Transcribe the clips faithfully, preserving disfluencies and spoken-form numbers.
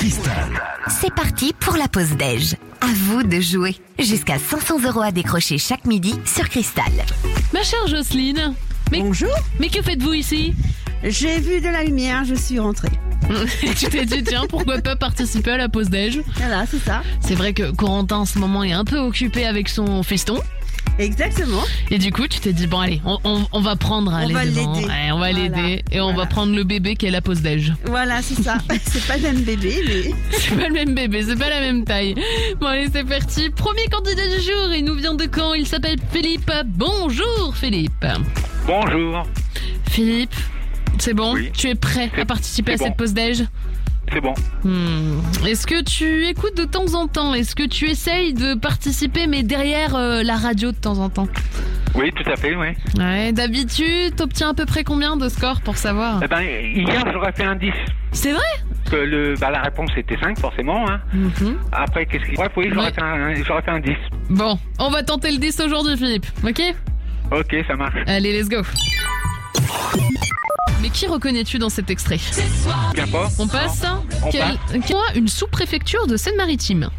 Cristal. C'est parti pour la pause déj. À vous de jouer. Jusqu'à cinq cents euros à décrocher chaque midi sur Cristal. Ma chère Jocelyne, mais, Bonjour, mais que faites-vous ici? j'ai vu de la lumière, je suis rentrée. Tu t'es dit, tiens, pourquoi pas participer à la pause déj? Voilà, c'est ça. C'est vrai que Corentin en ce moment est un peu occupé avec son feston. Exactement. Et du coup, tu t'es dit, bon allez, on, on, on va prendre On les va devants. l'aider. Ouais, on va Voilà. l'aider et on Voilà. va prendre le bébé qui est la pause déj. Voilà, c'est ça. C'est pas le même bébé, mais... C'est pas le même bébé, c'est pas la même taille. Bon allez, c'est parti. Premier candidat du jour, il nous vient de Caen, il s'appelle Philippe. Bonjour Philippe. Bonjour, Philippe, c'est bon? Oui. Tu es prêt C'est- à participer à c'est cette bon. pause déj? c'est bon. Hmm. Est-ce que tu écoutes de temps en temps? Est-ce que tu essayes de participer mais derrière euh, la radio de temps en temps? Oui, tout à fait, oui. Ouais, d'habitude, t'obtiens à peu près combien de scores pour savoir? Eh ben, hier, j'aurais fait un dix. C'est vrai? Que le, bah, la réponse était cinq, forcément. Hein. Mhm. Après, qu'est-ce qu'il... Bref, oui, j'aurais, Ouais. fait un, j'aurais fait un dix. Bon, on va tenter le dix aujourd'hui Philippe, ok? Ok, ça marche. Allez, let's go. Mais qui reconnais-tu dans cet extrait? Bien pas. On passe? On Quelle... Quelle- Une sous-préfecture de Seine-Maritime.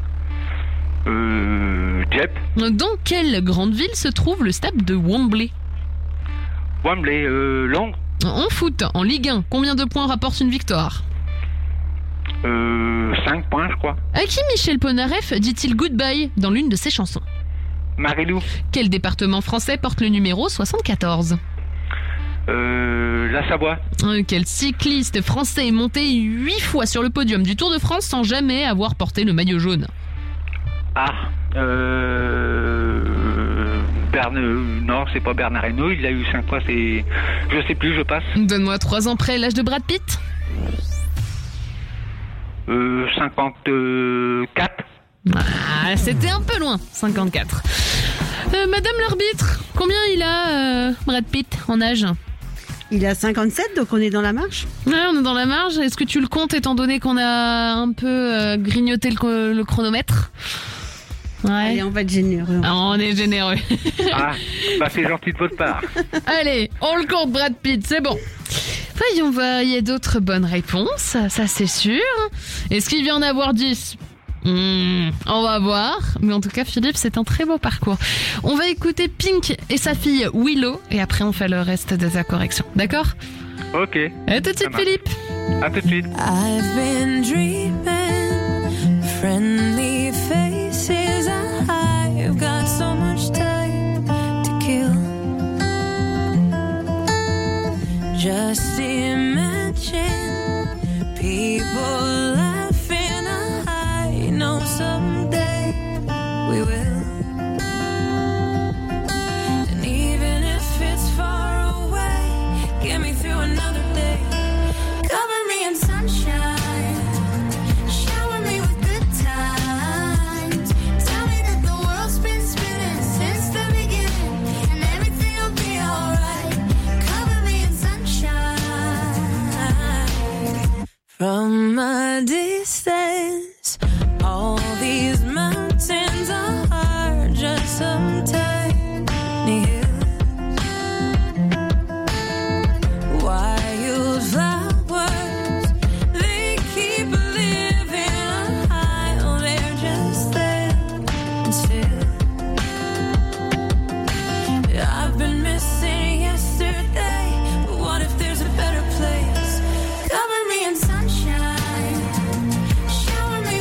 Euh... Jep. Dans quelle grande ville se trouve le stade de Wembley? Wembley, euh... Londres. En foot, en Ligue un, combien de points rapporte une victoire? Euh... cinq points, je crois. À qui Michel Polnareff dit-il goodbye dans l'une de ses chansons? Marilou. Quel département français porte le numéro soixante-quatorze? Euh... La Savoie. Euh, Quel cycliste français est monté huit fois sur le podium du Tour de France sans jamais avoir porté le maillot jaune? Ah. Euh... Berne... Non, c'est pas Bernard Hinault, il l'a eu cinq fois, c'est... Je sais plus, je passe. Donne-moi trois ans près l'âge de Brad Pitt. Euh... cinquante-quatre. Ah, c'était un peu loin, cinquante-quatre. Euh, Madame l'arbitre, combien il a, euh, Brad Pitt, en âge? Il a cinquante-sept, donc on est dans la marche. Ouais, on est dans la marge. Est-ce que tu le comptes étant donné qu'on a un peu euh, grignoté le, le chronomètre? Ouais. Allez, on va être généreux. Ah, on est généreux. Ah, bah c'est gentil de votre part. Allez, on le compte, Brad Pitt, c'est bon. Voyons voir, il y a d'autres bonnes réponses, ça c'est sûr. Est-ce qu'il vient en avoir dix? Hmm, on va voir. Mais en tout cas, Philippe, c'est un très beau parcours. On va écouter Pink et sa fille Willow, et après on fait le reste de ta correction. D'accord? Ok, À tout de Ça suite, marche. Philippe. à tout de suite. I've been dreaming, friendly faces. I've got so much time to kill. Just imagine people laughing. I know someday we will. And even if it's far away, get me through another day. Cover me in sunshine, shower me with good times. Tell me that the world's been spinning since the beginning, and everything will be alright. Cover me in sunshine. From a distance, all these mountains are just some tiny hills. Wildflowers, they keep living high. They're just there and still. I've been missing yesterday, but what if there's a better place? Cover me in sunshine, shower me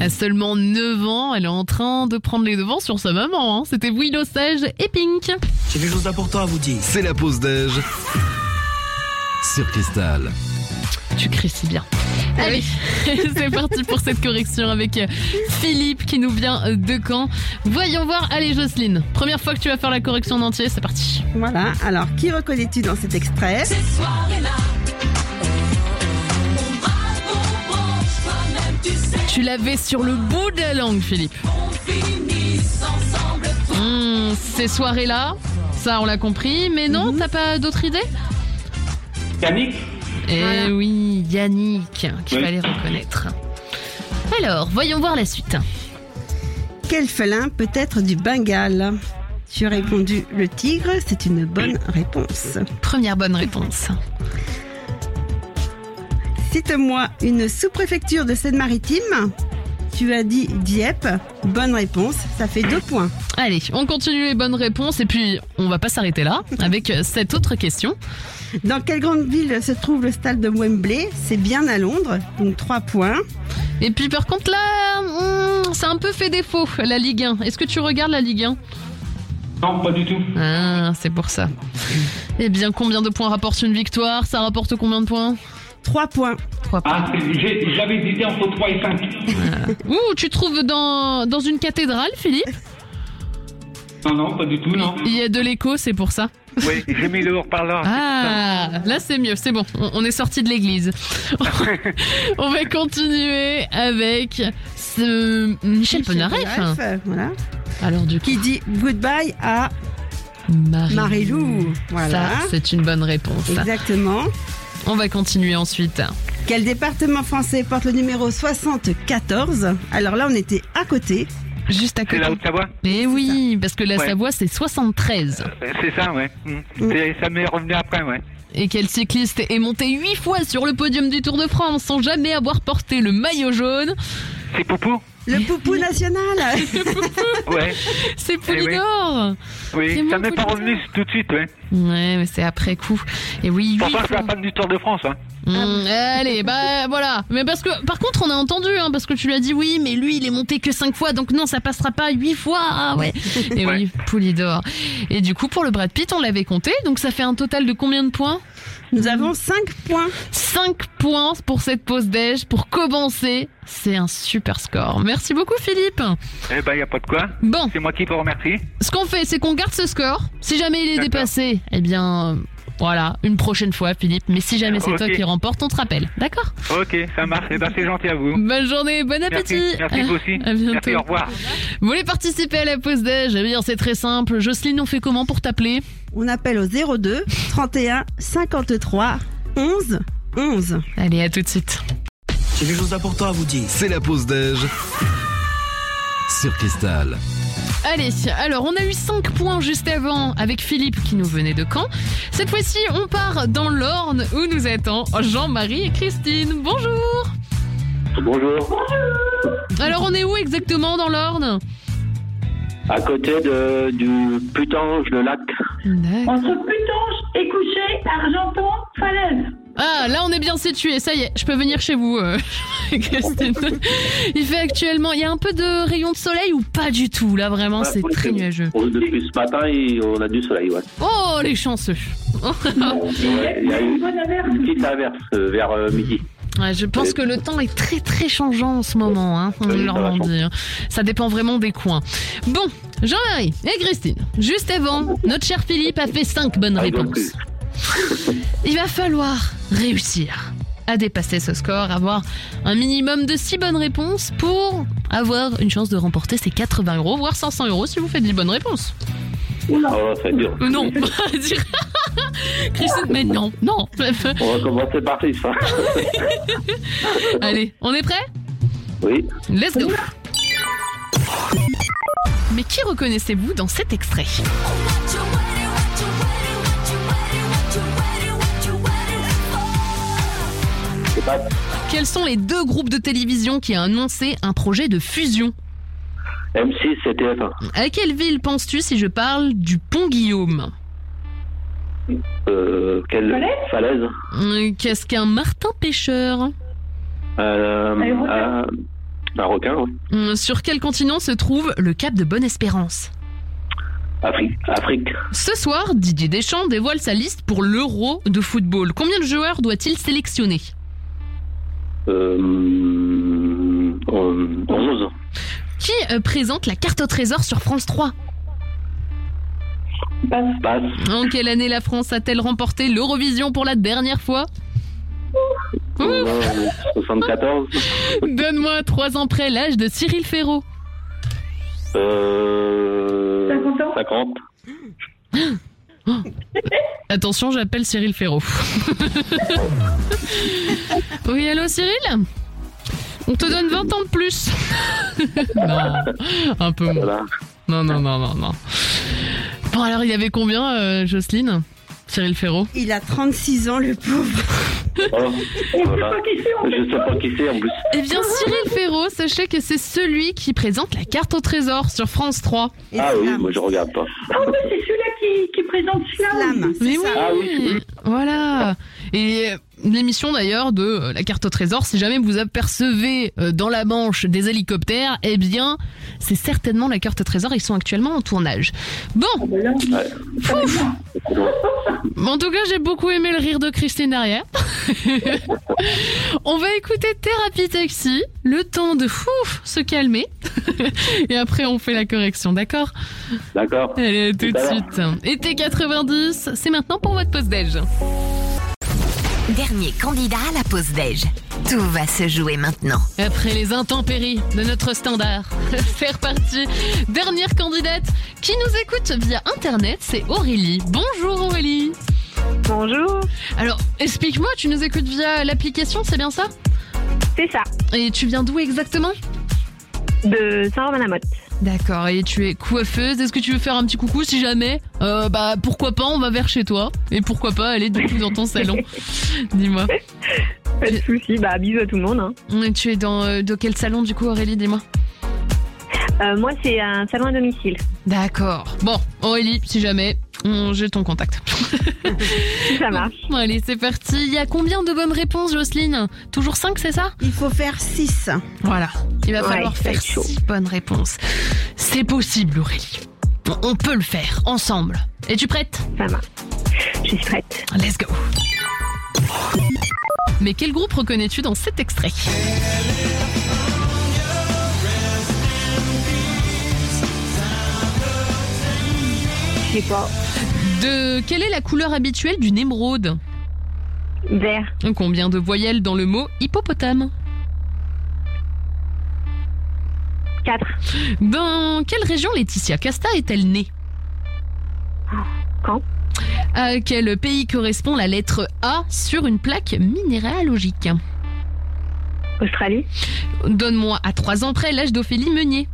À seulement neuf ans, elle est en train de prendre les devants sur sa maman. Hein. C'était Willow Sage et Pink. J'ai quelque chose d'important à vous dire. C'est la pause déj sur Cristal. Tu cries si bien. Allez, c'est parti pour cette correction avec Philippe qui nous vient de Caen. Voyons voir. Allez Jocelyne, première fois que tu vas faire la correction en entier, c'est parti. Voilà. Alors, qui reconnais-tu dans cet extrait? Tu l'avais sur le bout de la langue, Philippe. Mmh, ces soirées-là, ça on l'a compris, mais non, t'as pas d'autres idées? Yannick? Eh Voilà. oui, Yannick, qu'il Oui. fallait reconnaître. Alors, voyons voir la suite. Quel félin peut être du Bengale? Tu as répondu le tigre, c'est une bonne réponse. Première bonne réponse. Cite-moi une sous-préfecture de Seine-Maritime. Tu as dit Dieppe, bonne réponse, ça fait deux points. Allez, on continue les bonnes réponses et puis on va pas s'arrêter là avec cette autre question. Dans quelle grande ville se trouve le stade de Wembley? C'est bien à Londres, donc trois points. Et puis par contre là, hmm, c'est un peu fait défaut la Ligue un. Est-ce que tu regardes la Ligue un? Non, pas du tout. Ah, c'est pour ça. Eh bien, combien de points rapporte une victoire? Ça rapporte combien de points? Trois points. Trois points. Ah, c'est- j'ai- j'avais hésité entre trois et cinq. Ouh, tu te trouves dans, dans une cathédrale, Philippe? Non, non, pas du tout, non. Il y a de l'écho, c'est pour ça. Oui, j'ai mis le haut-parleur. Ah, là c'est mieux, c'est bon, on, on est sorti de l'église. On va continuer avec ce Michel Polnareff. Polnareff, voilà. Alors du coup, Qui dit goodbye à Marie. Marie-Lou. Voilà. Ça, c'est une bonne réponse. Exactement. On va continuer ensuite. Quel département français porte le numéro soixante-quatorze? Alors là, on était à côté. Juste à C'est côté. la Haute-Savoie? Mais oui, parce que la Ouais. Savoie c'est soixante-treize. Euh, C'est ça, ouais. Mm. C'est- Ça m'est revenu après, ouais. Et quel cycliste est monté huit fois sur le podium du Tour de France sans jamais avoir porté le maillot jaune? C'est Poupou? Le poupou national. Ouais. C'est Poulidor. Oui, C'est ça mon m'est pas Poulidor. revenu tout de suite, ouais. Ouais, mais c'est après coup. Et oui, huit Pourtant, je suis fois. la fan du Tour de France, hein. Mmh, allez, bah voilà. Mais parce que, par contre, on a entendu, hein, parce que tu lui as dit oui, mais lui, il est monté que cinq fois, donc non, ça passera pas huit fois. Ah ouais. Et Ouais. oui, Poulidor. Et du coup, pour le Brad Pitt, on l'avait compté, donc ça fait un total de combien de points? Nous avons cinq points. cinq points pour cette pause déj, pour commencer. C'est un super score. Merci beaucoup, Philippe. Eh ben, y a pas de quoi. Bon, C'est moi qui vous remercie. ce qu'on fait, c'est qu'on garde ce score. Si jamais il est D'accord. dépassé, eh bien, euh, voilà, une prochaine fois, Philippe. Mais si jamais c'est toi Ok. qui remporte, on te rappelle. D'accord? Ok, ça marche. Eh ben, c'est gentil à vous. Bonne journée, bon appétit. Merci, merci vous aussi. À bientôt. Merci, au revoir. Vous voulez participer à la pause déj? Eh bien, c'est très simple. Jocelyne, on fait comment pour t'appeler? On appelle au zéro deux trente et un cinquante-trois onze onze. Allez, à tout de suite. J'ai quelque chose d'important à vous dire. C'est la pause déj sur Cristal. Allez, alors on a eu cinq points juste avant avec Philippe qui nous venait de Caen. Cette fois-ci, on part dans l'Orne où nous attend Jean-Marie et Christine. Bonjour. Bonjour. Alors, on est où exactement dans l'Orne? À côté de, du Putange, le lac. D'accord. Entre Putange et Couchet, Argenton, Falaise. Ah, là on est bien situé, ça y est, je peux venir chez vous, euh, Christine. Il fait actuellement, il y a un peu de rayon de soleil ou pas du tout? Là vraiment, Ah, c'est oui, très c'est- nuageux. Oh, depuis ce matin, il- on a du soleil, ouais. Oh, les chanceux. Ouais, il y a eu Bonne averse. une petite averse euh, vers euh, midi. Ouais, je pense que le temps est très très changeant en ce moment, hein, en Oui, ça va Normandie. hein. Ça dépend vraiment des coins. Bon, Jean-Marie et Christine, juste avant, notre cher Philippe a fait cinq bonnes Ah, donc, réponses. Il va falloir réussir à dépasser ce score, avoir un minimum de six bonnes réponses pour avoir une chance de remporter ces quatre-vingts euros, voire cinq cents euros si vous faites dix bonnes réponses. Oh, c'est dur. Euh, Non, dire Christine, mais non, non. On va commencer par six. hein. Allez, on est prêt? Oui. Let's go. Mais qui reconnaissez-vous dans cet extrait? C'est pas Quels sont les deux groupes de télévision qui ont annoncé un projet de fusion? M six, c'est T F un. À quelle ville penses-tu si je parle du pont Guillaume? Euh, quelle Falaise falaise Hum, Qu'est-ce qu'un Martin pêcheur? euh, Aérodrome. euh, Un requin, oui. Hum, Sur quel continent se trouve le Cap de Bonne-Espérance ? Afrique. Afrique. Ce soir, Didier Deschamps dévoile sa liste pour l'Euro de football. Combien de joueurs doit-il sélectionner ? Euh, euh, onze. Qui euh, présente la carte au trésor sur France trois ? Passe. Passe. En quelle année la France a-t-elle remporté l'Eurovision pour la dernière fois ? Euh, soixante-quatorze. Donne-moi trois ans près l'âge de Cyril Ferraud. Euh, cinquante ans. cinquante. Attention, j'appelle Cyril Ferraud. Oui, allô Cyril ? On te donne vingt ans de plus. Non, un peu moins. Voilà. Non, non, non, non, non. Bon, alors il y avait combien, euh, Jocelyne ? Cyril Ferraud ? Il a trente-six ans, le pauvre. Oh, On voilà. sait pas qui c'est, en Je fait. sais pas qui c'est en plus. Eh bien, Cyril Ferraud, sachez que c'est celui qui présente la carte au trésor sur France trois. Et Ah oui, Slam. moi je regarde pas. Ah oui, c'est celui-là qui, qui présente Slam. Slam, c'est Mais ça. oui, Ah oui, voilà. Et euh, l'émission d'ailleurs de euh, la carte au trésor, si jamais vous apercevez euh, dans la Manche des hélicoptères, eh bien, c'est certainement la carte au trésor. Ils sont actuellement en tournage. Bon, Ah ben là, Ouais. C'est loin. en tout cas, j'ai beaucoup aimé le rire de Christine derrière. On va écouter Thérapie Taxi, le temps de fou se calmer. Et après, on fait la correction, d'accord ? D'accord. Allez, à tout de Tout à l'heure. suite. Été quatre-vingt-dix, c'est maintenant pour votre pause déj. Dernier candidat à la pause déj. Tout va se jouer maintenant. Après les intempéries de notre standard, faire partie. Dernière candidate qui nous écoute via Internet, c'est Aurélie. Bonjour Aurélie. Bonjour, Alors, explique-moi, tu nous écoutes via l'application, c'est bien ça ? c'est ça, Et tu viens d'où exactement ? de Saint-Romain-la-Motte. D'accord, et tu es coiffeuse. Est-ce que tu veux faire un petit coucou si jamais euh, Bah pourquoi pas, on va vers chez toi. Et pourquoi pas aller du coup dans ton salon. Dis-moi. Pas de soucis, bah bisous à tout le monde. Hein. Et tu es dans, euh, dans quel salon du coup Aurélie, dis-moi. Euh, moi, c'est un salon à domicile. D'accord. Bon, Aurélie, si jamais, on- j'ai ton contact. Ça marche. Bon, allez, c'est parti. Il y a combien de bonnes réponses, Jocelyne ? Toujours cinq, c'est ça ? Il faut faire six. Voilà. Il va Ouais, falloir ça va faire être chaud. six bonnes réponses. C'est possible, Aurélie. On- On peut le faire, ensemble. Es-tu prête ? Ça marche. Je suis prête. Let's go. Mais quel groupe reconnais-tu dans cet extrait ? Je sais pas. De quelle est la couleur habituelle d'une émeraude ? Vert. Combien de voyelles dans le mot hippopotame ? quatre. Dans quelle région Laetitia Casta est-elle née ? Quand ? À quel pays correspond la lettre A sur une plaque minéralogique ? Australie. Donne-moi à trois ans près l'âge d'Ophélie Meunier.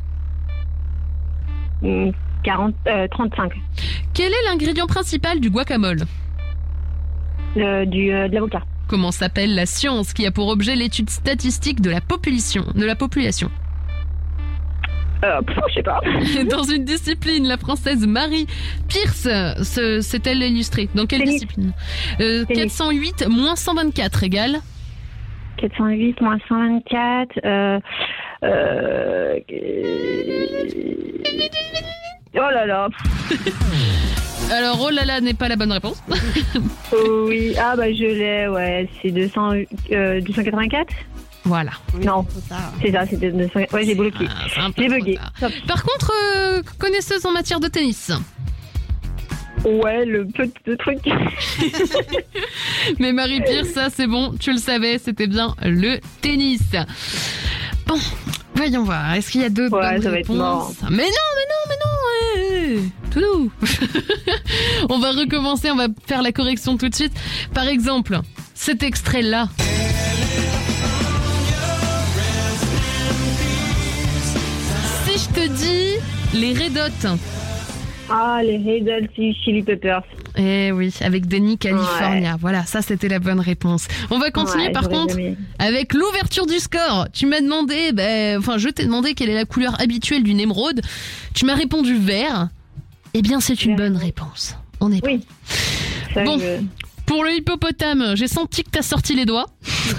Hmm, quarante, euh, trente-cinq. Quel est l'ingrédient principal du guacamole ? Le, du, euh, de l'avocat. Comment s'appelle la science qui a pour objet l'étude statistique de la population, de la population ? Euh, pff, je sais pas. Dans une discipline, la française Marie Pierce se- s'est-elle illustrée ? Dans quelle Tennis. discipline ? euh, Tennis. quatre cent huit moins cent vingt-quatre égale quatre cent huit moins cent vingt-quatre. Euh, euh, oh là là. Alors, oh là là n'est pas la bonne réponse. Oh oui. Ah bah je l'ai, ouais. C'est deux cents, euh, deux cent quatre-vingt-quatre. Voilà. Non. Trop tard. C'est ça, c'était deux cents. Ouais, j'ai bloqué. Ah, c'est un peu J'ai trop bugué. tard. Top. Par contre, euh, connaisseuse en matière de tennis. Ouais, le peu de trucs. Mais Marie Pierce, ça c'est bon, tu le savais, c'était bien le tennis. Bon, voyons voir, est-ce qu'il y a d'autres Ouais, bonnes ça va être mort. réponses ? Mais non, mais non, mais non, ouais, tout doux. On va recommencer, on va faire la correction tout de suite. Par exemple, cet extrait-là. Si je te dis les Red Hot. Ah, les Red Hot Chili Peppers. Eh oui, avec Denny California. Voilà, ça c'était la bonne réponse. On va continuer Ouais, par j'aurais contre jamais- avec l'ouverture du score. Tu m'as demandé, ben, enfin je t'ai demandé quelle est la couleur habituelle d'une émeraude. Tu m'as répondu vert. Eh bien c'est une Vert. bonne réponse. On est Oui. Ça, Bon. je- Pour le hippopotame, j'ai senti que t'as sorti les doigts.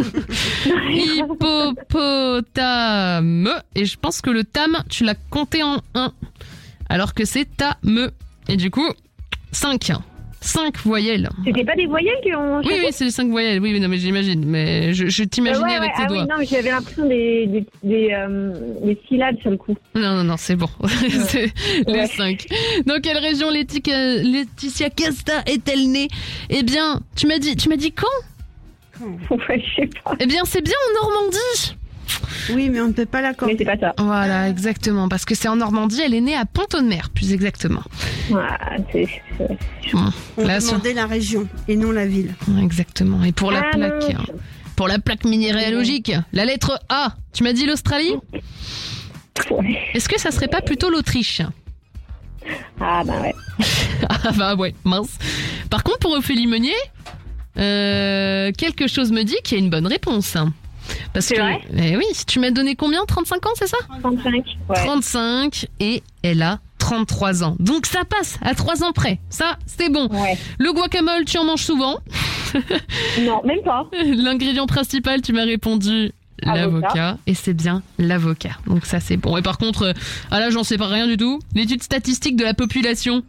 Hippopotame. Et je pense que le tam, tu l'as compté en un. Alors que c'est ta-me. Et du coup, cinq. cinq voyelles. C'était pas des voyelles qui ont. Oui, oui, c'est les cinq voyelles. Oui, oui, non, mais j'imagine. Mais je, je t'imaginais Euh, ouais, avec ouais, tes ah doigts. oui, non, mais j'avais l'impression des, des, des, euh, des syllabes sur le coup. Non, non, non, c'est bon. c'est les Ouais. cinq. Dans quelle région Laetitia, Laetitia Casta est-elle née? Eh bien, tu m'as dit, tu m'as dit quand? Ouais, je sais pas. Eh bien, c'est bien en Normandie. Oui, mais on ne peut pas Mais l'accorder. c'est pas ça. Voilà, exactement. Parce que c'est en Normandie, elle est née à Pont-de-Mer, plus exactement. Ah, c'est, c'est... Bon, On là, sur- demandait la région et non la ville. Exactement. Et pour la Ah, plaque, non. hein, pour la plaque minéralogique, la lettre A, tu m'as dit l'Australie? Ouais. Est-ce que ça serait pas plutôt l'Autriche? Ah, bah ouais. Ah bah ouais, mince. Par contre, pour Ophélie Meunier, euh, quelque chose me dit qu'il y a une bonne réponse. Parce C'est que, vrai eh oui, tu m'as donné combien? trente-cinq ans, c'est ça? trente-cinq. Ouais. trente-cinq, et elle a trente-trois ans. Donc ça passe à trois ans près. Ça, c'est bon. Ouais. Le guacamole, tu en manges souvent. Non, même pas. L'ingrédient principal, tu m'as répondu l'avocat. Avocat. Et c'est bien l'avocat. Donc ça, c'est bon. Et par contre, euh, ah là, j'en sais pas rien du tout. L'étude statistique de la population,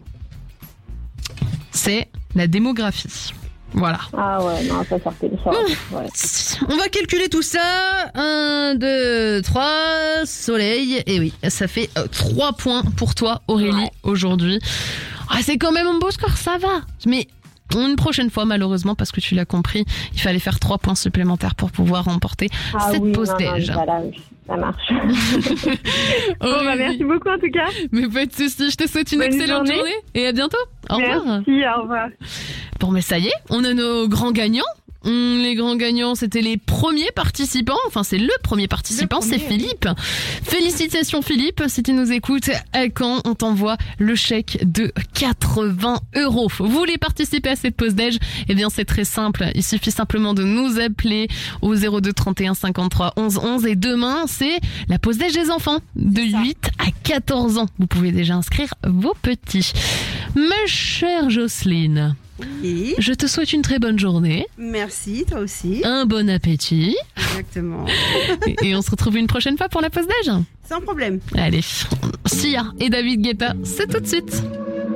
c'est la démographie. Voilà. Ah ouais, non, ça sortait. Ça, ouais. On va calculer tout ça. un, deux, trois, soleil. Et oui, ça fait euh, trois points pour toi, Aurélie, Ouais. aujourd'hui. Ah, c'est quand même un beau score, ça va. Mais une prochaine fois, malheureusement, parce que tu l'as compris, il fallait faire trois points supplémentaires pour pouvoir remporter Ah cette oui, pause non, non, déj. voilà, ça marche. Bon, bah, Aurélie, merci beaucoup en tout cas. mais pas de soucis, je te souhaite une Bonne excellente journée. journée. Et à bientôt. Au revoir. Merci, au revoir. Bon, mais ça y est, on a nos grands gagnants. Hum, Les grands gagnants, c'était les premiers participants. Enfin, c'est le premier participant, Le c'est premier. Philippe. Félicitations Philippe, si tu nous écoutes, à Caen, on t'envoie le chèque de quatre-vingts euros. Vous voulez participer à cette pause déj? Eh bien, c'est très simple. Il suffit simplement de nous appeler au zéro deux trente et un cinquante-trois onze onze. Et demain, c'est la pause déj des enfants de huit à quatorze ans. Vous pouvez déjà inscrire vos petits. Ma chère Jocelyne, Et je te souhaite une très bonne journée, merci, toi aussi. un bon appétit, Exactement. et, et on se retrouve une prochaine fois pour la pause déj. Sans problème. Allez, Sia et David Guetta, c'est tout de suite.